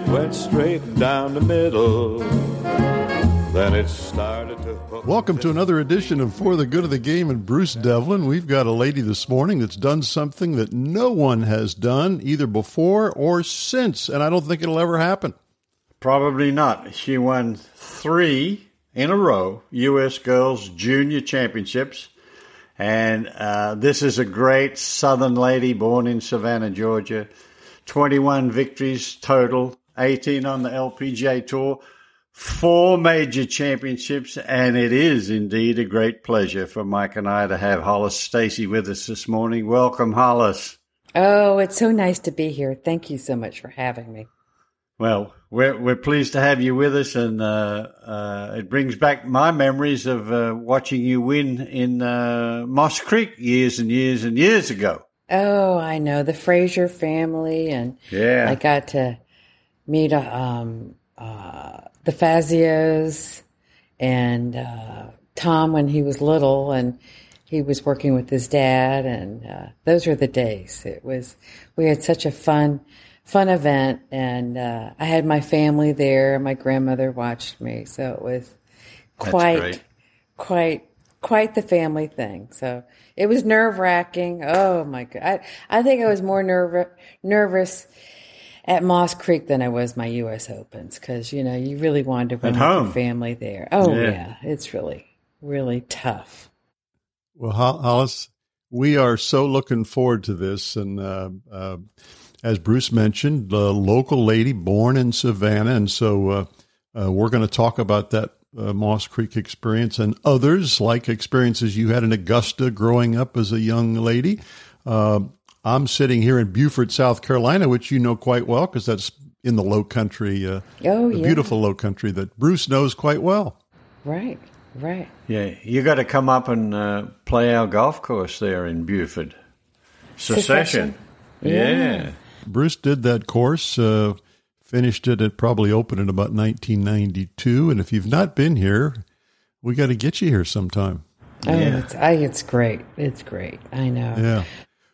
It went straight down the middle. Then it started to hook. Welcome to another edition of For the Good of the Game and Bruce Devlin. We've got a lady this morning that's done something that no one has done either before or since, and I don't think it'll ever happen. Probably not. She won 3 in a row U.S. Girls Junior Championships, and this is a great Southern lady born in Savannah, Georgia. 21 victories total, 18 on the LPGA Tour. 4 major championships, and it is indeed a great pleasure for Mike and I to have Hollis Stacy with us this morning. Welcome, Hollis. Oh, it's so nice to be here. Thank you so much for having me. Well, we're pleased to have you with us, and it brings back my memories of watching you win in Moss Creek years and years and years ago. Oh, I know, the Frazier family, and yeah, I got to meet the Fazios and Tom when he was little, and he was working with his dad, and those were the days. We had such a fun event, and I had my family there. My grandmother watched me, so it was quite the family thing. So it was nerve-wracking. Oh my God, I think I was more nervous at Moss Creek than I was my U.S. Opens, because, you know, you really wanted to win with your family there. Oh, yeah. It's really, really tough. Well, Hollis, we are so looking forward to this. And as Bruce mentioned, a local lady born in Savannah. And so we're going to talk about that Moss Creek experience and others, like experiences you had in Augusta growing up as a young lady. I'm sitting here in Beaufort, South Carolina, which you know quite well because that's in the Low Country, beautiful Low Country that Bruce knows quite well. Right. Yeah, you got to come up and play our golf course there in Beaufort. Secession. Yeah. Bruce did that course, finished it, it probably opened in about 1992. And if you've not been here, we got to get you here sometime. Oh, it's great. It's great. I know. Yeah.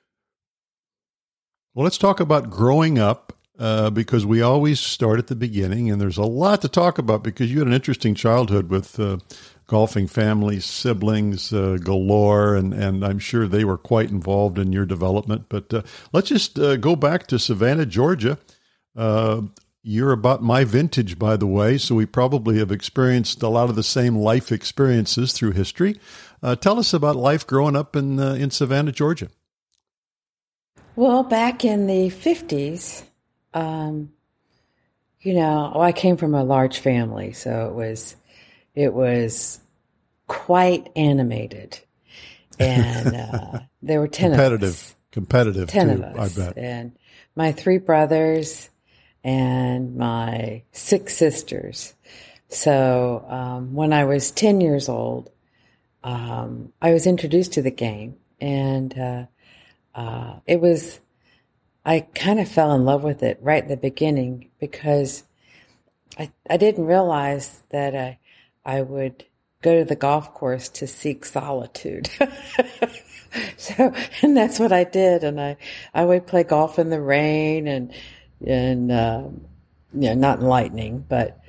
Well, let's talk about growing up, because we always start at the beginning, and there's a lot to talk about because you had an interesting childhood with golfing families, siblings galore, and I'm sure they were quite involved in your development. But let's just go back to Savannah, Georgia. You're about my vintage, by the way, so we probably have experienced a lot of the same life experiences through history. Tell us about life growing up in Savannah, Georgia. Well, back in the 50s, I came from a large family, so it was quite animated. And there were 10 of us. Competitive, 10 too, of us. I bet. And my 3 brothers and my 6 sisters. So when I was 10 years old, I was introduced to the game, and I kind of fell in love with it right at the beginning because I didn't realize that I would go to the golf course to seek solitude. And that's what I did. And I would play golf in the rain and not in lightning, but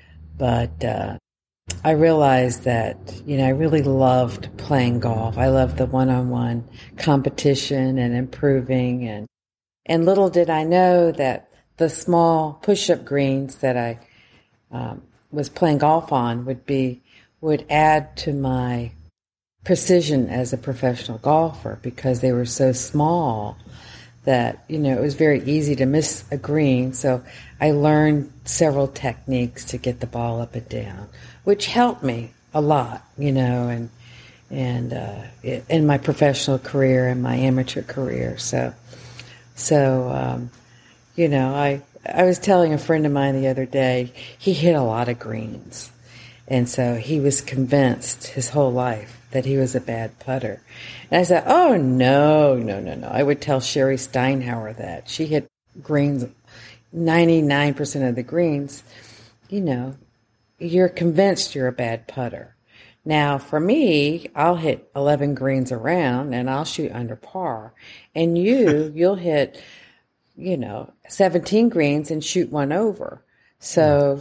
I realized that, I really loved playing golf. I loved the one-on-one competition and improving. And little did I know that the small push-up greens that I was playing golf on would add to my precision as a professional golfer because they were so small that, it was very easy to miss a green. So I learned several techniques to get the ball up and down, which helped me a lot, and in my professional career and my amateur career. So I was telling a friend of mine the other day, he hit a lot of greens. And so he was convinced his whole life that he was a bad putter. And I said, oh, no. I would tell Sherry Steinhauer that. She hit greens, 99% of the greens. You're convinced you're a bad putter. Now, for me, I'll hit 11 greens around, and I'll shoot under par. And you'll hit, 17 greens and shoot one over. So,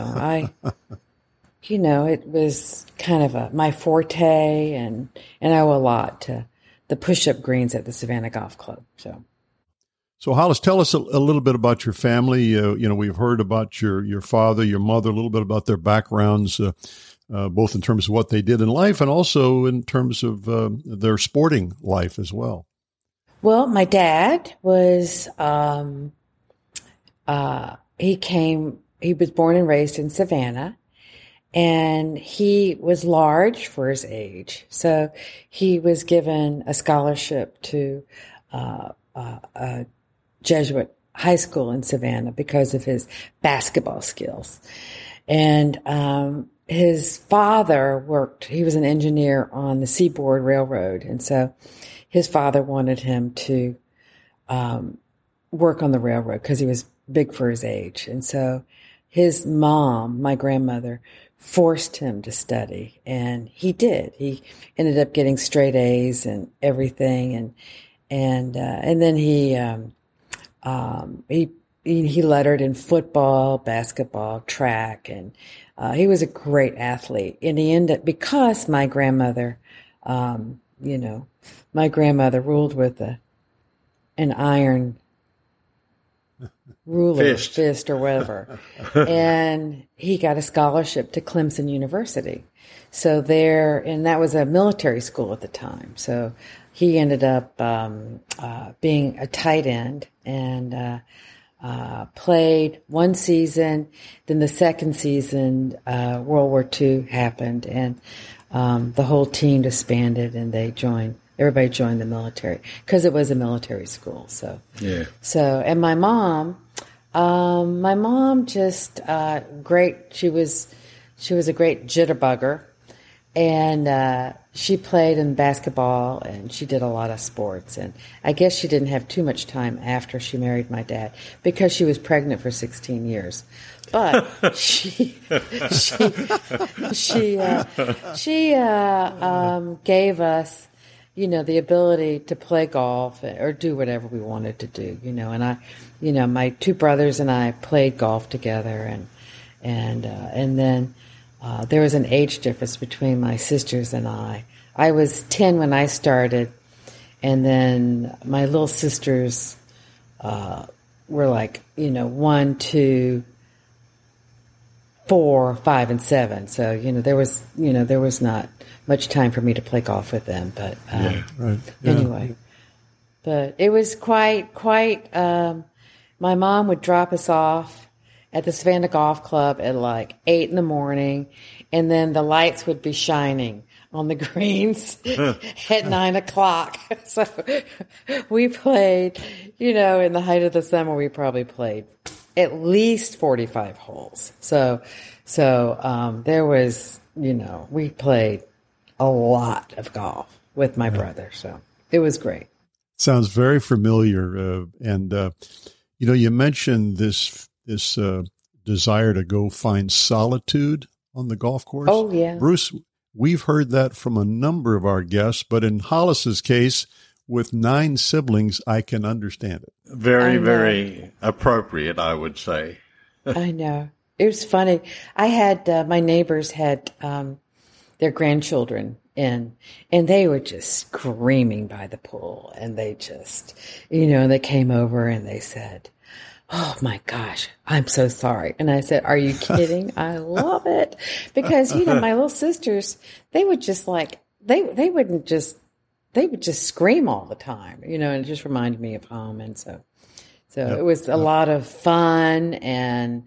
it was kind of my forte, and I owe a lot to the push-up greens at the Savannah Golf Club. So Hollis, tell us a little bit about your family. We've heard about your father, your mother, a little bit about their backgrounds, both in terms of what they did in life and also in terms of their sporting life as well. Well, my dad was, he was born and raised in Savannah, and he was large for his age. So he was given a scholarship to a Jesuit high school in Savannah because of his basketball skills. And his father he was an engineer on the Seaboard Railroad. And so his father wanted him to work on the railroad because he was big for his age. And so his mom, my grandmother, forced him to study, and he did. He ended up getting straight A's and everything, and then he lettered in football, basketball, track, and he was a great athlete. And he ended up, because my grandmother, my grandmother ruled with an iron ruler, fist or whatever. And he got a scholarship to Clemson University. So and that was a military school at the time. So he ended up being a tight end and played one season. Then the second season, World War II happened, and the whole team disbanded, and everybody joined the military because it was a military school. So, yeah. So, and my mom just, great. She was a great jitterbugger, and, she played in basketball, and she did a lot of sports. And I guess she didn't have too much time after she married my dad because she was pregnant for 16 years. But she gave us, the ability to play golf or do whatever we wanted to do, and my two brothers and I played golf together, and then there was an age difference between my sisters and I. I was 10 when I started, and then my little sisters were like, 1, 2, 4, 5, and 7. So, there was not much time for me to play golf with them. But anyway, but it was quite. My mom would drop us off at the Savannah Golf Club at like 8 in, and then the lights would be shining on the greens at 9 o'clock. So we played, in the height of the summer, we probably played at least 45 holes. So there was, we played a lot of golf with my brother. So it was great. Sounds very familiar. You mentioned this desire to go find solitude on the golf course. Oh, yeah. Bruce, we've heard that from a number of our guests, but in Hollis's case, with 9 siblings, I can understand it. Very, very appropriate, I would say. I know. It was funny. I had, my neighbors had their grandchildren in, and they were just screaming by the pool. And they just, they came over and they said, "Oh my gosh, I'm so sorry." And I said, "Are you kidding? I love it." Because, my little sisters, they would just they would just scream all the time, and it just reminded me of home. And so it was a lot of fun and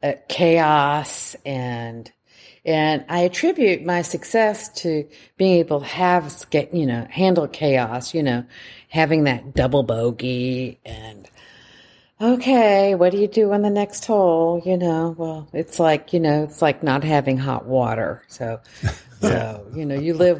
chaos, and I attribute my success to being able to handle chaos, having that double bogey and, okay, what do you do on the next hole? Well, it's like not having hot water. So, you live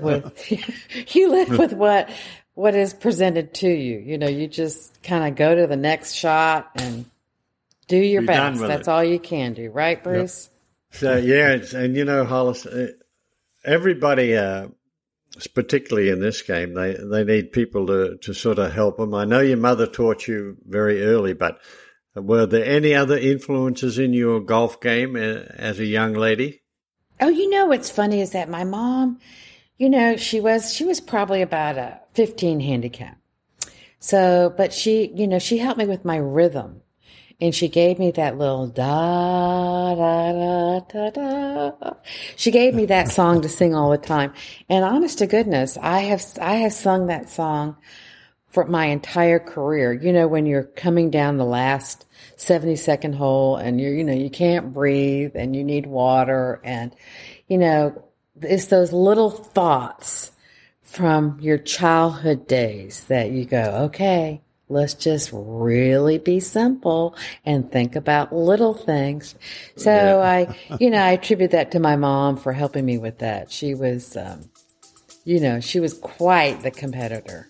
with what is presented to you. You just kind of go to the next shot and do your best. That's all you can do. Right, Bruce? Yep. So, yeah. And, Hollis, everybody, particularly in this game, they need people to sort of help them. I know your mother taught you very early, but Were there any other influences in your golf game as a young lady? Oh, what's funny is that my mom, she was probably about a 15 handicap. So, but she helped me with my rhythm. And she gave me that little da, da, da, da, da. She gave me that song to sing all the time. And honest to goodness, I have sung that song for my entire career. When you're coming down the last 72nd hole and you can't breathe and you need water and, it's those little thoughts from your childhood days that you go, okay, let's just really be simple and think about little things. So I attribute that to my mom for helping me with that. She was, she was quite the competitor.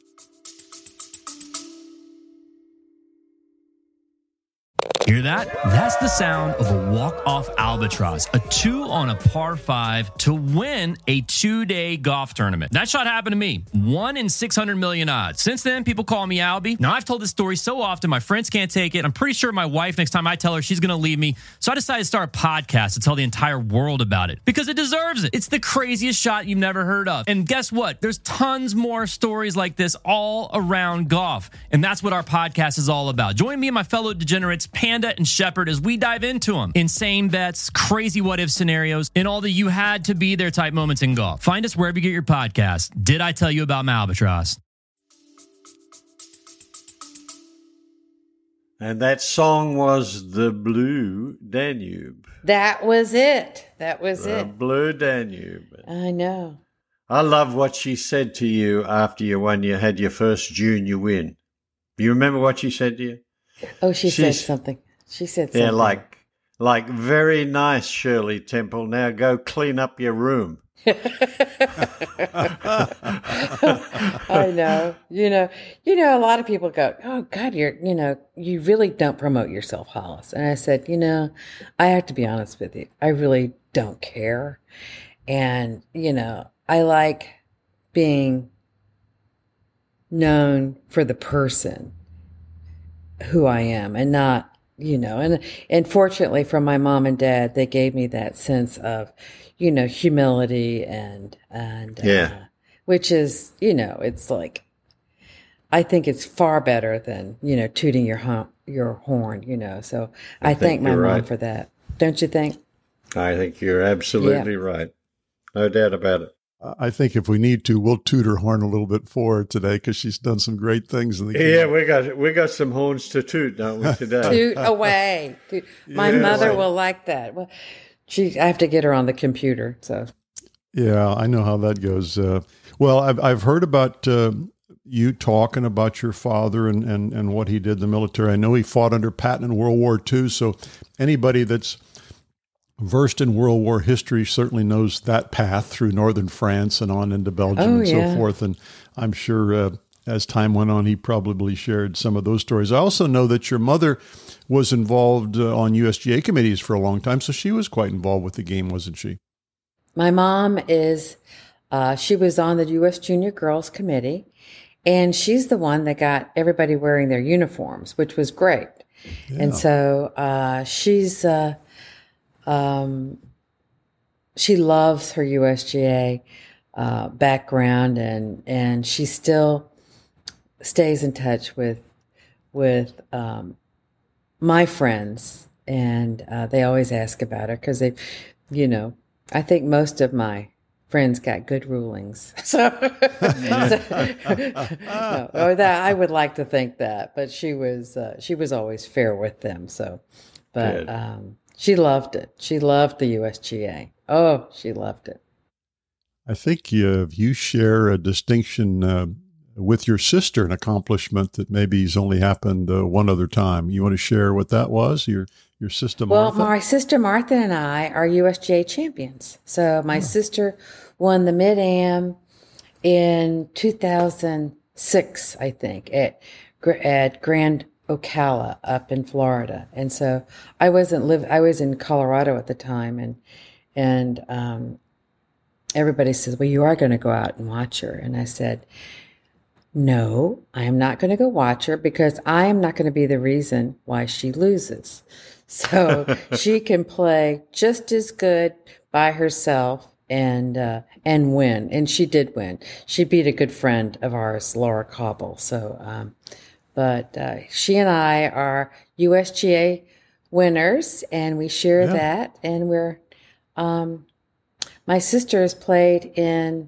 Hear that? That's the sound of a walk-off albatross, a 2 on a par 5 to win a 2-day golf tournament. That shot happened to me. 1 in 600 million odds. Since then, people call me Albie. Now, I've told this story so often, my friends can't take it. I'm pretty sure my wife, next time I tell her, she's going to leave me. So I decided to start a podcast to tell the entire world about it because it deserves it. It's the craziest shot you've never heard of. And guess what? There's tons more stories like this all around golf. And that's what our podcast is all about. Join me and my fellow degenerates, Panda and Shepard, as we dive into them. Insane bets, crazy what-if scenarios, and all the you had to be there type moments in golf. Find us wherever you get your podcast. Did I tell you about my albatross? And that song was The Blue Danube. That was it. The Blue Danube. I know. I love what she said to you after you had your first junior win. You remember what she said to you? Oh, she said something. She said something. Yeah, like very nice, Shirley Temple. Now go clean up your room. I know. A lot of people go, "Oh God, you really don't promote yourself, Hollis." And I said, I have to be honest with you. I really don't care. And, I like being known for the person who I am and not, and fortunately for my mom and dad, they gave me that sense of, humility and which is, it's like, I think it's far better than, tooting your horn, so I thank my mom for that. Don't you think? I think you're absolutely right. No doubt about it. I think if we need to, we'll toot her horn a little bit for her today because she's done some great things in the game. Yeah, we got some horns to toot, don't we, today? Toot away. My mother will like that. Well, I have to get her on the computer. So. Yeah, I know how that goes. Well, I've heard about you talking about your father and what he did in the military. I know he fought under Patton in World War II. So anybody that's versed in World War history certainly knows that path through northern France and on into Belgium and so forth. And I'm sure as time went on, he probably shared some of those stories. I also know that your mother was involved on USGA committees for a long time, so she was quite involved with the game, wasn't she? My mom is, she was on the U.S. Junior Girls Committee, and she's the one that got everybody wearing their uniforms, which was great. Yeah. And so she's... she loves her USGA background, and she still stays in touch with my friends, and they always ask about her because they, I think most of my friends got good rulings. I would like to think that, but she was always fair with them. So, but. Good. She loved it. She loved the USGA. Oh, she loved it. I think you share a distinction with your sister, an accomplishment that maybe has only happened one other time. You want to share what that was? Your sister Martha? Well, my sister Martha and I are USGA champions. So my sister won the Mid-Am in 2006, I think, at Grand Ocala up in Florida. And so I was in Colorado at the time, and everybody says, well, you are going to go out and watch her. And I said, no, I am not going to go watch her because I am not going to be the reason why she loses. So she can play just as good by herself and win. And she did win. She beat a good friend of ours, Laura Cobble. So, but she and I are USGA winners, and we share that. And we're my sister has played in,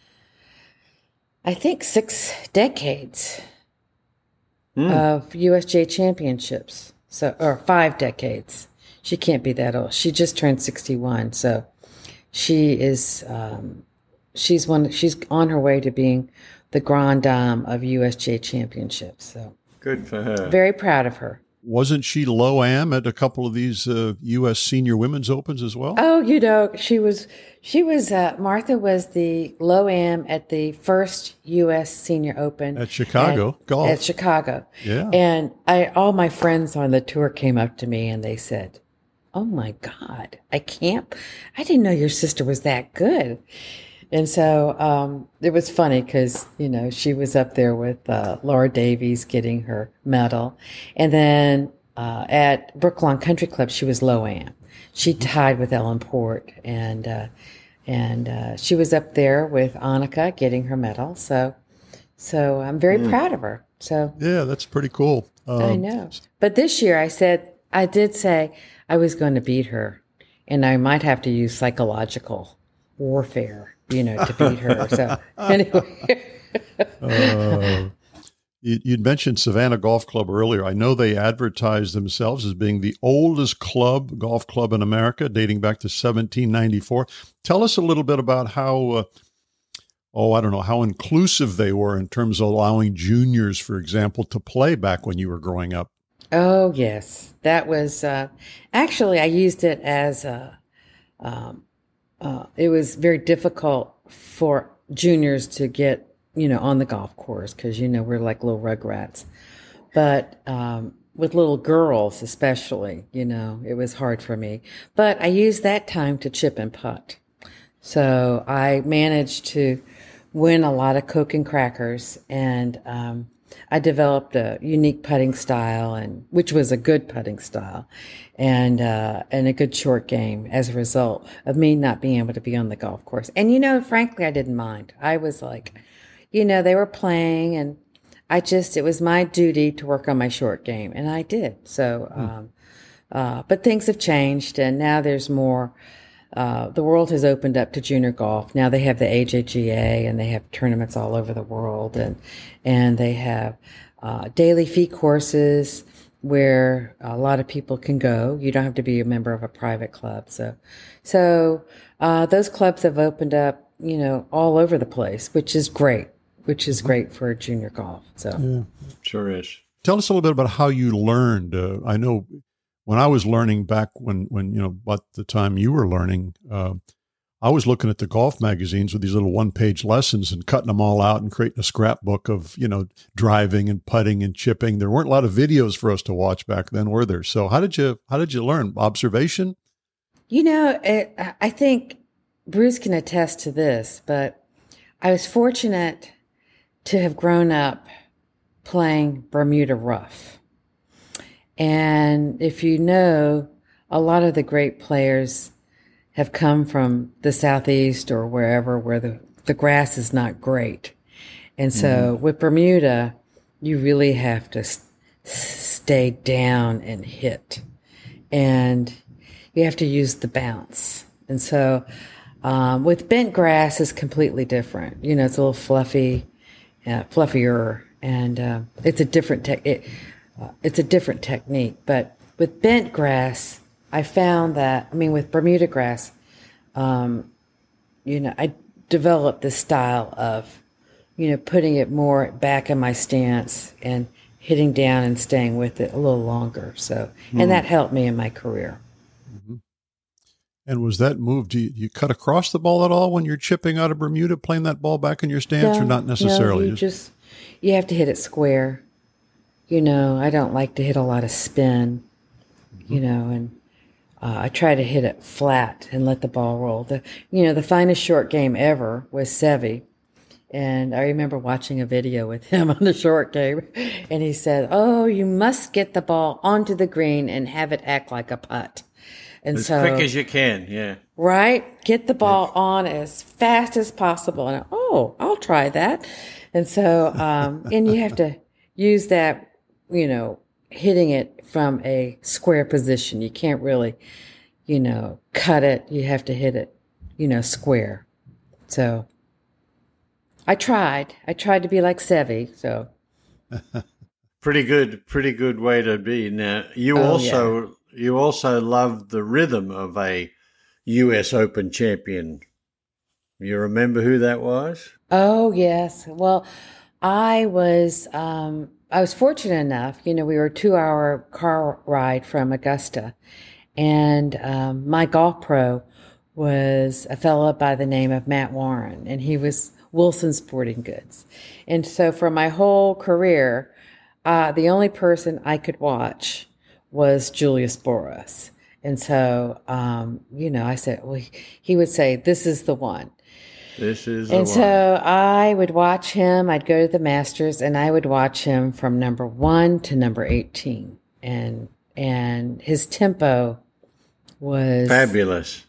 I think, 6 decades of USGA championships. So, or 5 decades. She can't be that old. She just turned 61. So she is, she's on her way to being the grande dame of USGA championships. So good for her. Very proud of her. Wasn't she low-am at a couple of these U.S. Senior Women's Opens as well? Oh, she was, Martha was the low-am at the first U.S. Senior Open. At Chicago Golf. At Chicago. Yeah. And all my friends on the tour came up to me and they said, "Oh my God, I didn't know your sister was that good." And so it was funny because, she was up there with Laura Davies getting her medal. And then at Brooklawn Country Club, she was low-am. She tied with Ellen Port. And she was up there with Annika getting her medal. So I'm very proud of her. So yeah, that's pretty cool. I know. But this year I did say I was going to beat her. And I might have to use psychological warfare, to beat her. So anyway. You'd mentioned Savannah Golf Club earlier. I know they advertise themselves as being the oldest golf club in America, dating back to 1794. Tell us a little bit about how, how inclusive they were in terms of allowing juniors, for example, to play back when you were growing up. Oh, yes. That was, actually, I used it as it was very difficult for juniors to get, on the golf course because, we're like little rugrats. But with little girls especially, it was hard for me. But I used that time to chip and putt. So I managed to win a lot of Coke and crackers, and I developed a unique putting style, which was a good putting style, and a good short game as a result of me not being able to be on the golf course. And frankly, I didn't mind. I was like, they were playing, and it was my duty to work on my short game, and I did. So, but things have changed, and now there's more. The world has opened up to junior golf. Now they have the AJGA, and they have tournaments all over the world, and they have daily fee courses where a lot of people can go. You don't have to be a member of a private club. So those clubs have opened up, all over the place, which is great. Which is great for junior golf. So Sure is. Tell us a little bit about how you learned. I know when I was learning back when about the time you were learning, I was looking at the golf magazines with these little one-page lessons and cutting them all out and creating a scrapbook of, driving and putting and chipping. There weren't a lot of videos for us to watch back then, were there? So how did you learn? Observation? I think Bruce can attest to this, but I was fortunate to have grown up playing Bermuda rough. And if you know, a lot of the great players have come from the Southeast or wherever where the grass is not great. And so with Bermuda, you really have to stay down and hit. And you have to use the bounce. And so with bent grass is completely different. It's a little fluffier, and it's a different technique. But with bent grass, I found that, with Bermuda grass, I developed this style of, putting it more back in my stance and hitting down and staying with it a little longer. So, and that helped me in my career. And was that move, do you cut across the ball at all when you're chipping out of Bermuda, playing that ball back in your stance, or not necessarily? No, you have to hit it square. I don't like to hit a lot of spin, and I try to hit it flat and let the ball roll. The finest short game ever was Seve, And I remember watching a video with him on the short game, and he said, "Oh, you must get the ball onto the green and have it act like a putt." And As so, quick as you can, yeah. right, get the ball on as fast as possible. And I'll try that. And so, and you have to use that, hitting it from a square position. You can't really, cut it. You have to hit it, square. So I tried to be like Seve. So pretty good way to be. Now, you also love the rhythm of a U.S. Open champion. You remember who that was? Oh, yes. Well, I was fortunate enough, we were a 2-hour car ride from Augusta, and my golf pro was a fellow by the name of Matt Warren, and he was Wilson Sporting Goods. And so for my whole career, the only person I could watch was Julius Boros. And so, I said, well, he would say, "This is the one." This is the And one. so I would watch him. I'd go to the Masters, and I would watch him from number 1 to number 18. And his tempo was Fabulous.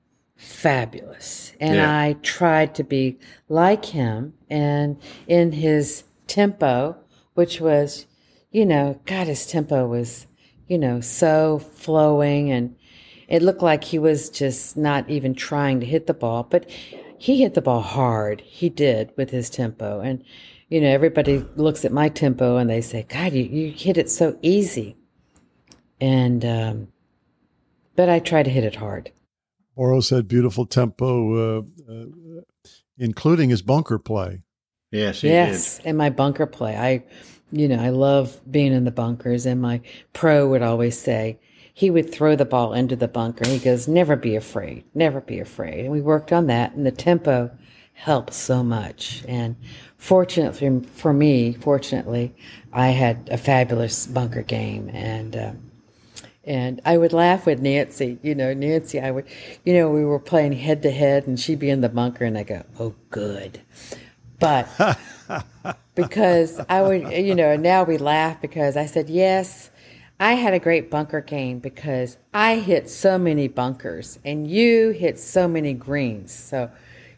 And Yeah. I tried to be like him, and in his tempo, which was, his tempo was, so flowing, and it looked like he was just not even trying to hit the ball, but he hit the ball hard. He did with his tempo. And, everybody looks at my tempo and they say, "God, you hit it so easy." And, but I try to hit it hard. Boros had beautiful tempo, including his bunker play. Yes, he Yes, and my bunker play. I love being in the bunkers, and my pro would always say, he would throw the ball into the bunker. He goes, "Never be afraid, never be afraid." And we worked on that, and the tempo helped so much. And fortunately for me, I had a fabulous bunker game, and I would laugh with Nancy. Nancy, I would, we were playing head to head, and she'd be in the bunker, and I go, "Oh, good." But because I would, and now we laugh because I said, yes, I had a great bunker game because I hit so many bunkers and you hit so many greens. So,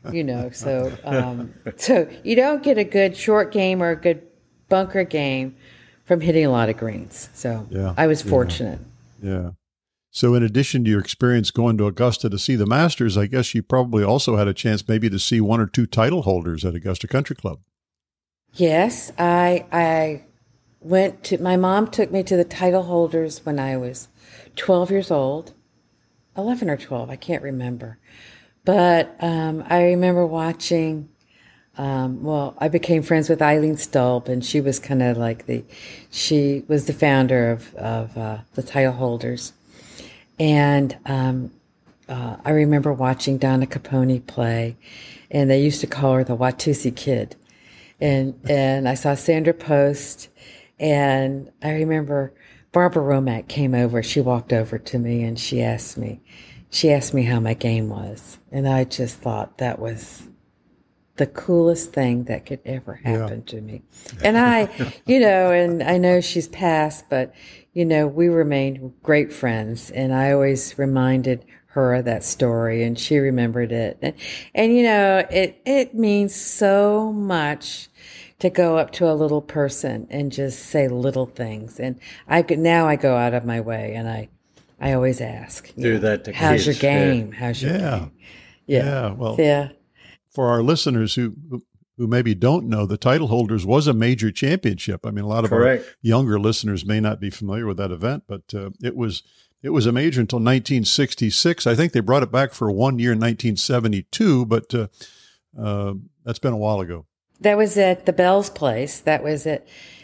so you don't get a good short game or a good bunker game from hitting a lot of greens. So Yeah, I was fortunate. Yeah. So in addition to your experience going to Augusta to see the Masters, I guess you probably also had a chance maybe to see 1 or 2 title holders at Augusta Country Club. Yes, I went to, my mom took me to the title holders when I was 12 years old, 11 or 12, I can't remember. But I remember watching, I became friends with Eileen Stulp, and she was kind of like she was the founder of the title holders. And I remember watching Donna Capone play, and they used to call her the Watusi Kid. And I saw Sandra Post, and I remember Barbara Romack came over. She walked over to me and she asked me how my game was. And I just thought that was the coolest thing that could ever happen to me. And I, and I know she's passed, but, we remained great friends. And I always reminded her of that story, and she remembered it. And it means so much to go up to a little person and just say little things. And now I go out of my way, and I always ask, Do that to how's kids. your game? Yeah. How's your game? Yeah. Well, Yeah. for our listeners who maybe don't know, the title holders was a major championship. I mean, a lot of Correct. our younger listeners may not be familiar with that event, but it was a major until 1966. I think they brought it back for 1 year in 1972, but that's been a while ago. That was at the Bell's place. That was at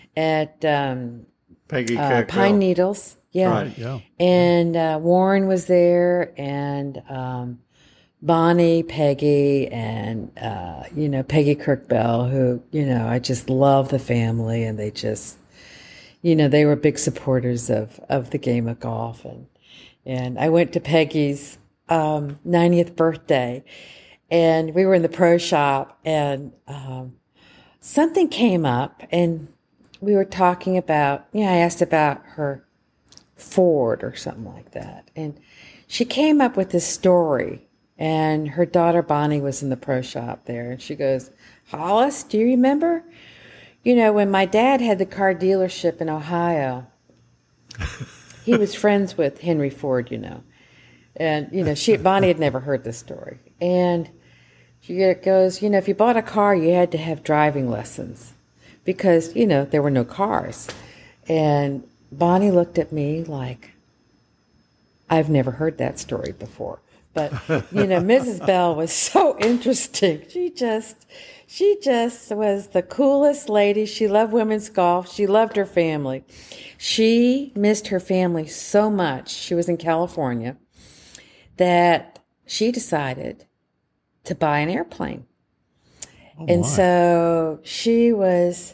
Peggy Kirkville. Pine Needles. Yeah. Right. Yeah. And Warren was there, and Bonnie, Peggy, and, Peggy Kirkbell, who, I just love the family, and they just, they were big supporters of the game of golf. And I went to Peggy's 90th birthday, And we were in the pro shop, and something came up, and we were talking about, I asked about her Ford or something like that. And she came up with this story, and her daughter Bonnie was in the pro shop there. And she goes, Hollis, do you remember? When my dad had the car dealership in Ohio, he was friends with Henry Ford, And, Bonnie had never heard this story. And she goes, if you bought a car, you had to have driving lessons because, there were no cars. And Bonnie looked at me like, I've never heard that story before. But, Mrs. Bell was so interesting. She just was the coolest lady. She loved women's golf. She loved her family. She missed her family so much. She was in California that she decided to buy an airplane. And so she was,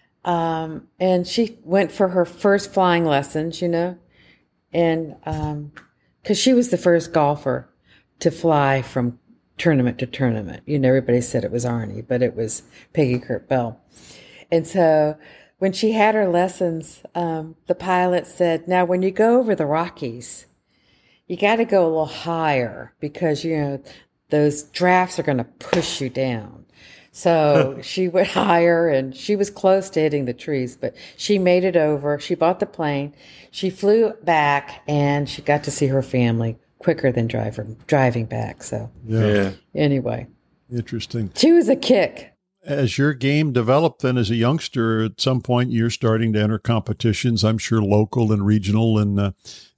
and she went for her first flying lessons, and because she was the first golfer to fly from tournament to tournament. Everybody said it was Arnie, but it was Peggy Kurt Bell. And so when she had her lessons, the pilot said, now when you go over the Rockies, you got to go a little higher because, those drafts are going to push you down. So she went higher, and she was close to hitting the trees, but she made it over. She bought the plane. She flew back, and she got to see her family quicker than driving back. So anyway. Interesting. She was a kick. As your game developed then as a youngster, at some point you're starting to enter competitions, I'm sure local and regional, and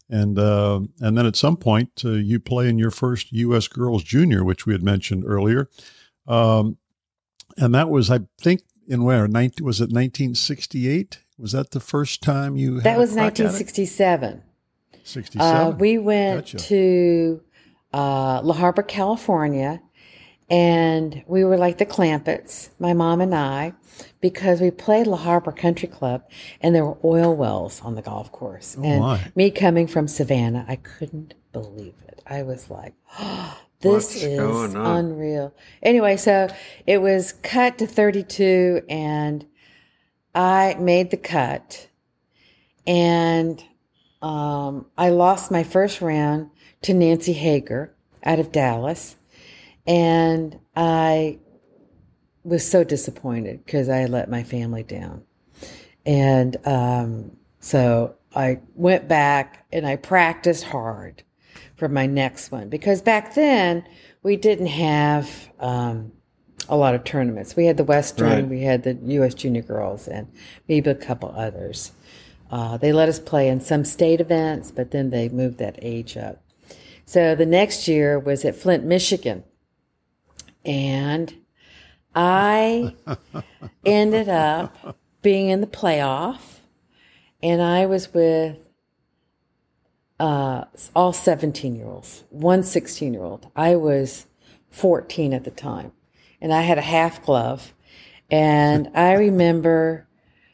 then at some point you play in your first U.S. Girls Junior, which we had mentioned earlier. And that was, I think, in where? Was it 1968? Was that the first time you had That was 1967. 67. We went to La Habra, California, and we were like the Clampetts, my mom and I, because we played La Habra Country Club, and there were oil wells on the golf course. Me coming from Savannah, I couldn't believe it. I was like, this is unreal. Anyway, so it was cut to 32, and I made the cut, and I lost my first round to Nancy Hager out of Dallas, and I was so disappointed because I let my family down. And so I went back and I practiced hard for my next one because back then we didn't have a lot of tournaments. We had the Western, we had the U.S. Junior Girls, and maybe a couple others. They let us play in some state events, but then they moved that age up. So the next year was at Flint, Michigan. And I ended up being in the playoff. And I was with all 17-year-olds, one 16-year-old. I was 14 at the time. And I had a half glove. And I remember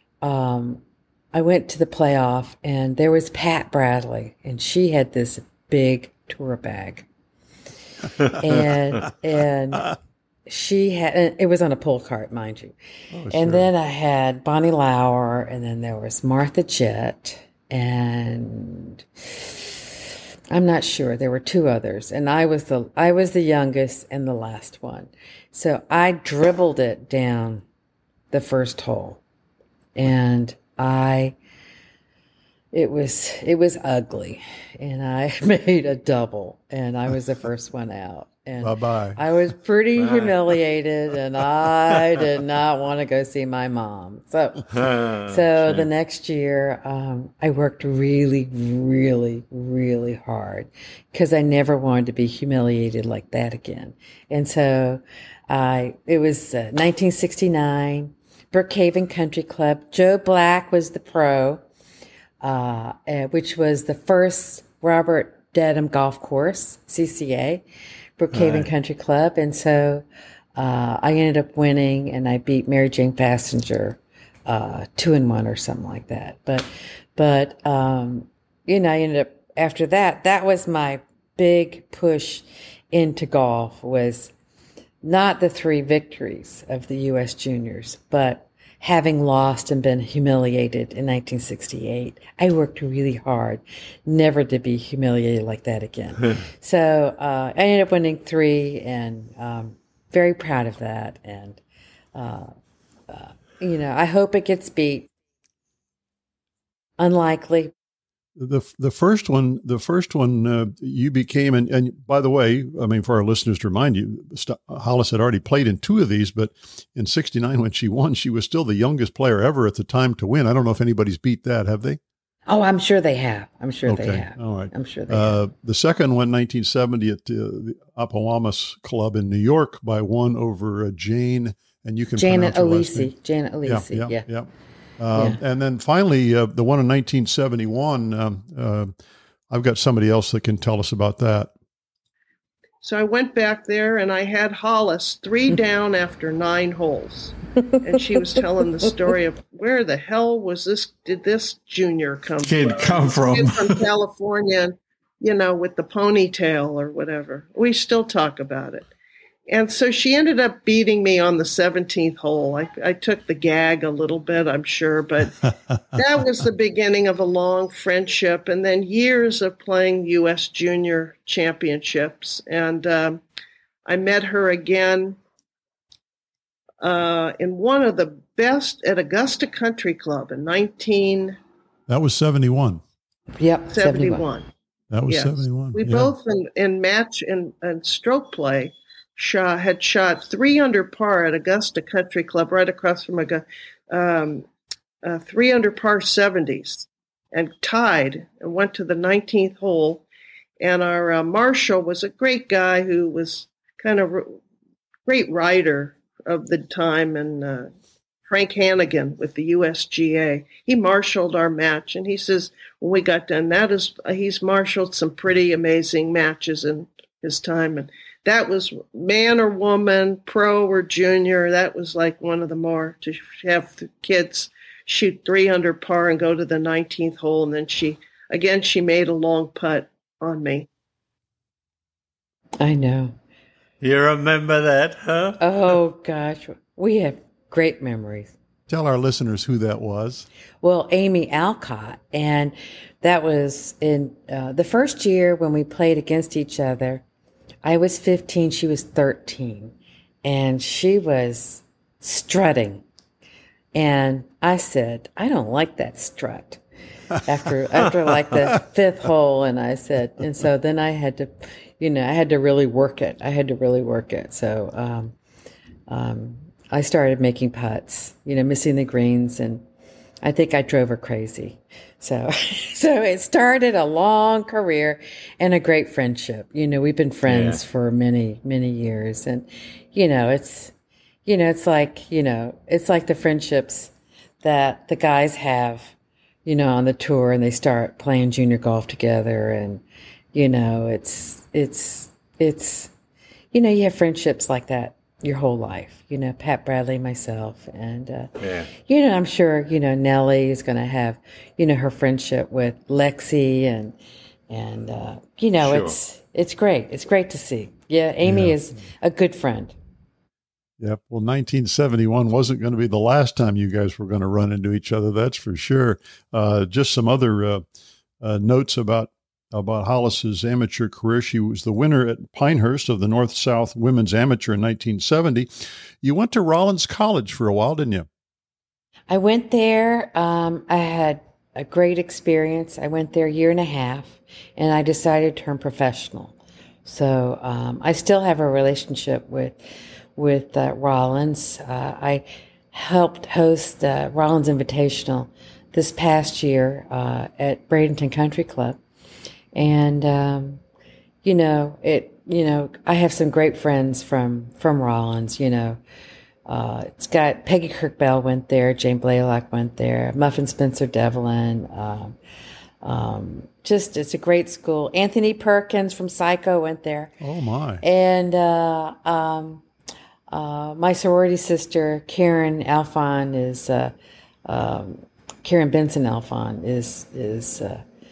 I went to the playoff, and there was Pat Bradley, and she had this big tour bag. and she had, it was on a pull cart, mind you. And then I had Bonnie Lauer, and then there was Martha Jett, and I'm not sure. There were two others, and I was the youngest and the last one. So I dribbled it down the first hole, and it was ugly, and I made a double, and I was the first one out. And bye-bye. I was pretty humiliated, and I did not want to go see my mom. So the next year, I worked really, really, really hard because I never wanted to be humiliated like that again. And so it was 1969, Brookhaven Country Club. Joe Black was the pro, which was the first Robert Dedham golf course, CCA. Brookhaven Country Club. And so I ended up winning, and I beat Mary Jane Passenger 2-1 or something like that. But I ended up, after that was my big push into golf, was not the 3 victories of the U.S. juniors, but having lost and been humiliated in 1968, I worked really hard never to be humiliated like that again. So I ended up winning 3, and very proud of that. And, I hope it gets beat. Unlikely. The first one, you became, and by the way, I mean, for our listeners to remind you, Hollis had already played in 2 of these, but in '69 when she won, she was still the youngest player ever at the time to win. I don't know if anybody's beat that, have they? Oh, I'm sure they have. Okay. They have. All right. I'm sure they have. The second one, 1970 at the Appomattox Club in New York by 1 over Jane, and you can Janet pronounce her last name. Janet Alesi. Yeah. And then finally, the one in 1971, I've got somebody else that can tell us about that. So I went back there and I had Hollis 3 down after 9 holes. And she was telling the story of where the hell did this junior come from? Kid from California, with the ponytail or whatever. We still talk about it. And so she ended up beating me on the 17th hole. I took the gag a little bit, I'm sure, but that was the beginning of a long friendship and then years of playing U.S. Junior Championships. And I met her again in one of the best at Augusta Country Club in That was 71. Yep, 71. That was 71. We both in match and stroke play had shot 3 under par at Augusta Country Club, right across from 3 under par 70s, and tied and went to the 19th hole. And our marshal was a great guy who was kind of great rider of the time, and Frank Hannigan with the USGA. He marshaled our match, and he says when we got done, he's marshaled some pretty amazing matches in his time, and that was man or woman, pro or junior. That was like one of the more to have the kids shoot 3 under par and go to the 19th hole. And then she made a long putt on me. I know. You remember that, huh? Oh, gosh. We have great memories. Tell our listeners who that was. Well, Amy Alcott. And that was in the first year when we played against each other. I was 15, she was 13, and she was strutting. And I said, I don't like that strut after like the 5th hole. And I said, and so then I had to, I had to really work it. So, I started making putts, missing the greens, and I think I drove her crazy. So it started a long career and a great friendship. We've been friends for many, many years. And, it's like the friendships that the guys have, on the tour, and they start playing junior golf together. And, it's you have friendships like that your whole life, Pat Bradley, myself, and, I'm sure, Nellie is going to have, her friendship with Lexi and sure. It's great. It's great to see. Yeah. Amy is a good friend. Yep. Well, 1971 wasn't going to be the last time you guys were going to run into each other. That's for sure. Just some other notes about Hollis's amateur career. She was the winner at Pinehurst of the North-South Women's Amateur in 1970. You went to Rollins College for a while, didn't you? I went there. I had a great experience. I went there a year and a half, and I decided to turn professional. So I still have a relationship with Rollins. I helped host the Rollins Invitational this past year at Bradenton Country Club. And, I have some great friends from Rollins, it's got Peggy Kirkbell went there, Jane Blaylock went there, Muffin Spencer Devlin, it's a great school. Anthony Perkins from Psycho went there. Oh my. And, my sorority sister, Karen Alphon Karen Benson Alphon is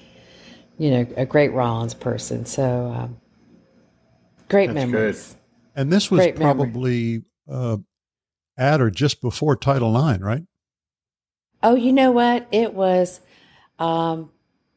a great Rollins person. So great That's memories. Good. And this was Great memory. probably at or just before Title IX, right? Oh, you know what? It was Title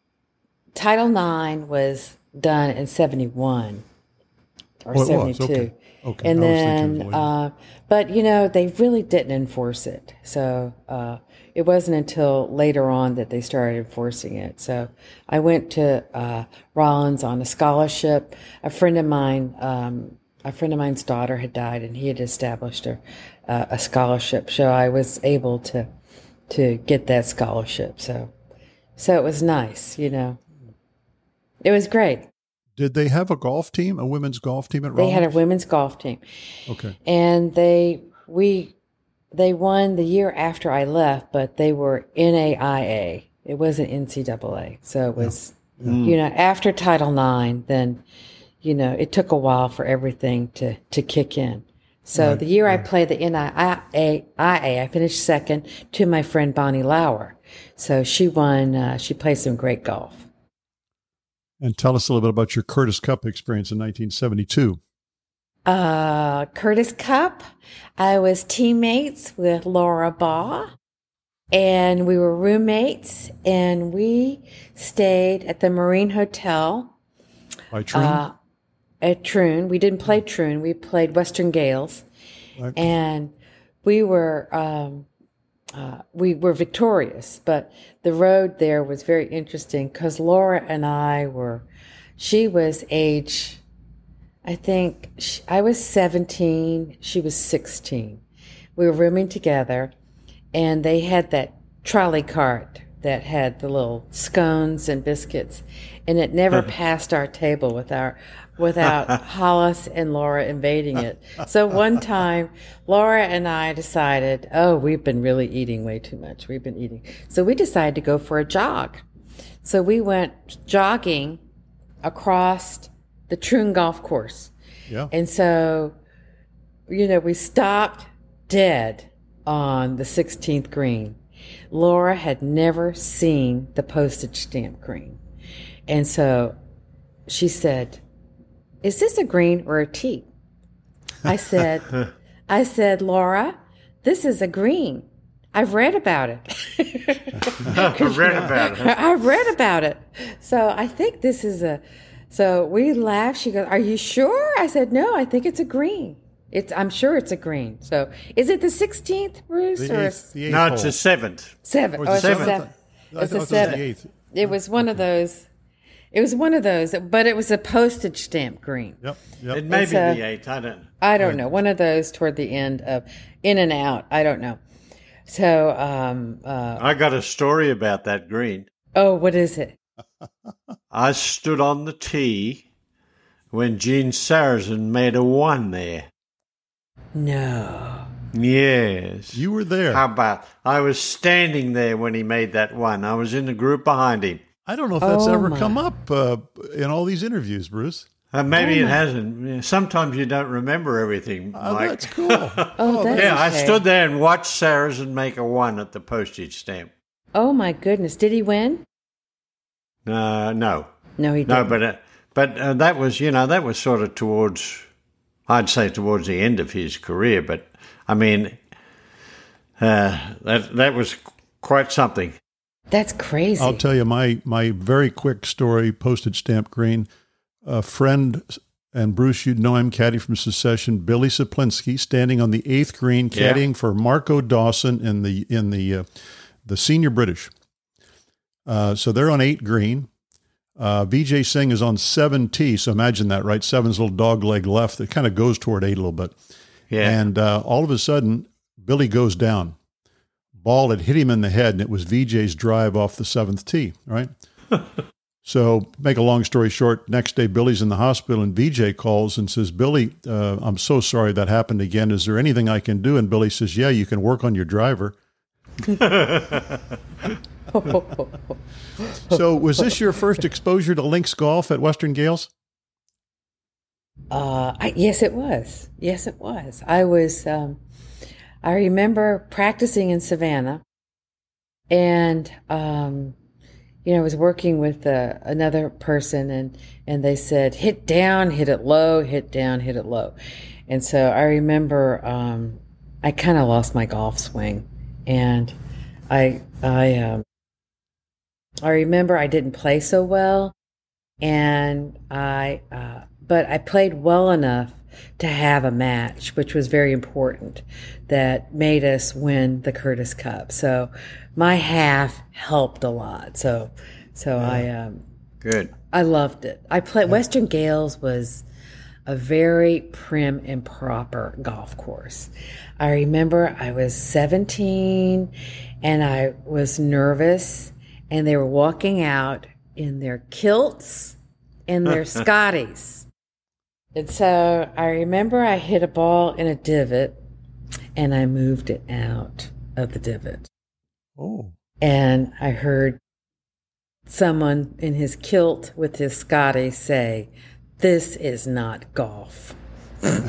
IX was done in 71 or Oh, it 72. was. Okay. Okay. And I was thinking then, later. but you know, they really didn't enforce it. So it wasn't until later on that they started enforcing it. So I went to Rollins on a scholarship. A friend of mine's daughter had died, and he had established a scholarship. So I was able to get that scholarship. So it was nice, you know. It was great. Did they have a golf team, a women's golf team at They Rollins? had a women's golf team. Okay. And they won the year after I left, but they were NAIA. It wasn't NCAA. So it was, you know, after Title IX, then, you know, it took a while for everything to kick in. So the year I played the NAIA, I finished second to my friend Bonnie Lauer. So she won, she played some great golf. And tell us a little bit about your Curtis Cup experience in 1972. Curtis Cup, I was teammates with Laura Baugh, and we were roommates, and we stayed at the Marine Hotel By Troon? at Troon. We didn't play Troon, we played Western Gales, Right. and we were victorious, but the road there was very interesting because Laura and I she was age, I think I was 17, she was 16. We were rooming together, and they had that trolley cart that had the little scones and biscuits, and it never passed our table without Hollis and Laura invading it. So one time, Laura and I decided, oh, we've been really eating way too much. We've been eating. So we decided to go for a jog. So we went jogging across the Troon Golf Course. Yeah. And so, you know, we stopped dead on the 16th green. Laura had never seen the postage stamp green. And so she said, is this a green or a tee? I said, Laura, this is a green. I've read about it. I've read about it. I've read about it. So I think this is so we laughed. She goes, are you sure? I said, no, I think it's a green. I'm sure it's a green. So is it the 16th, Bruce? The eighth No, it's hole. the seventh. Seven. Or Oh, it's the a seventh? seven. I It's thought a it was seven. the eighth. It was one of those. It was one of those, but it was a postage stamp green. Yep. It may be It's a- the eighth. I don't know. One of those toward the end of in and out. I don't know. So, I got a story about that green. oh, what is it? I stood on the tee when Gene Sarazen made a one there. No. Yes. You were there. How about? I was standing there when he made that one. I was in the group behind him. I don't know if that's Oh, ever my. come up in all these interviews, Bruce. Maybe it hasn't. Yeah, sometimes you don't remember everything, Mike. That's cool. Oh, that's Yeah, I okay. stood there and watched Sarazen make a one at the postage stamp. Oh my goodness! Did he win? No, No, he no, didn't. but that was that was sort of towards the end of his career. But I mean, that was quite something. That's crazy. I'll tell you my very quick story, postage stamp green. A friend, and Bruce, you'd know him, caddy from Secession, Billy Saplinski, standing on the 8th green, caddying for Marco Dawson in the senior British. So they're on 8 green. Vijay Singh is on 7T. So imagine that, right? 7's little dog leg left. It kind of goes toward 8 a little bit. Yeah. And all of a sudden, Billy goes down. Ball had hit him in the head, and it was Vijay's drive off the 7th tee, right? So make a long story short, next day Billy's in the hospital, and Vijay calls and says, Billy, I'm so sorry that happened again. Is there anything I can do? And Billy says, yeah, you can work on your driver. So was this your first exposure to links golf at Western Gales? Yes, it was. Yes, it was. I was. I remember practicing in Savannah, and I was working with another person, and they said, hit down, hit it low, hit down, hit it low. And so I remember I kind of lost my golf swing, and I remember I didn't play so well, and but I played well enough to have a match, which was very important, that made us win the Curtis Cup. So my half helped a lot. So Good. I loved it. I played Western Gales was a very prim and proper golf course. I remember I was 17 and I was nervous, and they were walking out in their kilts and their Scotties. And so I remember I hit a ball in a divot and I moved it out of the divot. Oh. And I heard someone in his kilt with his Scotty say, "This is not golf." So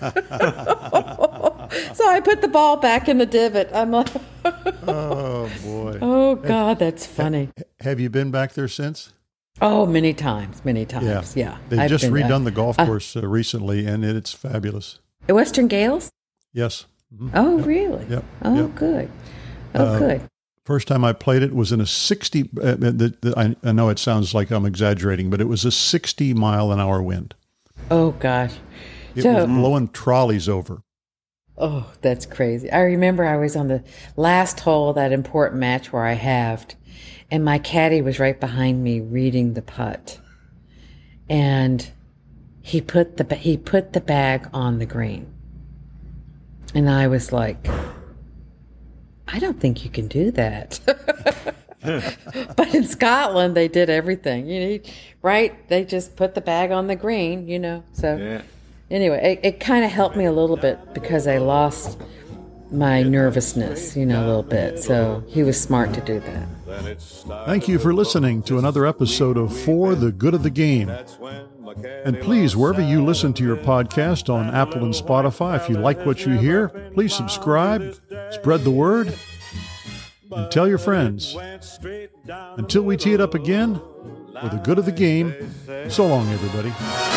I put the ball back in the divot. I'm like, Oh, boy. oh, God, that's funny. Have you been back there since? Oh, many times. Yeah. They've I've just been redone the back. golf course recently, and it's fabulous. Western Gales? Yes. Mhm. Oh, really? Yep. Oh, Yep. good. Oh, good. First time I played it was in a 60, I know it sounds like I'm exaggerating, but it was a 60-mile-an-hour wind. Oh, gosh. It was blowing trolleys over. Oh, that's crazy. I remember I was on the last hole of that important match where I halved, and my caddy was right behind me reading the putt. And he put the bag on the green. And I was like, I don't think you can do that. But in Scotland, they did everything. Right? They just put the bag on the green, So Yeah. anyway, it kind of helped me a little bit because I lost my nervousness, a little bit. So he was smart to do that. Thank you for listening to another episode of For the Good of the Game. And please, wherever you listen to your podcast on Apple and Spotify, if you like what you hear, please subscribe, spread the word, and tell your friends. Until we tee it up again, for the good of the game, so long, everybody.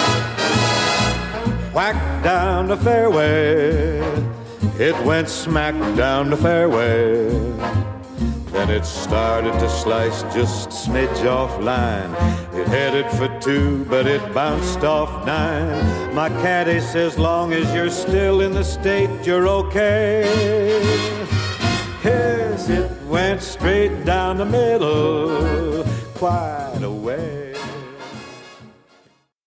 Whack down the fairway, it went smack down the fairway. Then it started to slice just a smidge off line. It headed for 2, but it bounced off 9. My caddy says, long as you're still in the state, you're okay. Yes, it went straight down the middle, quite a way.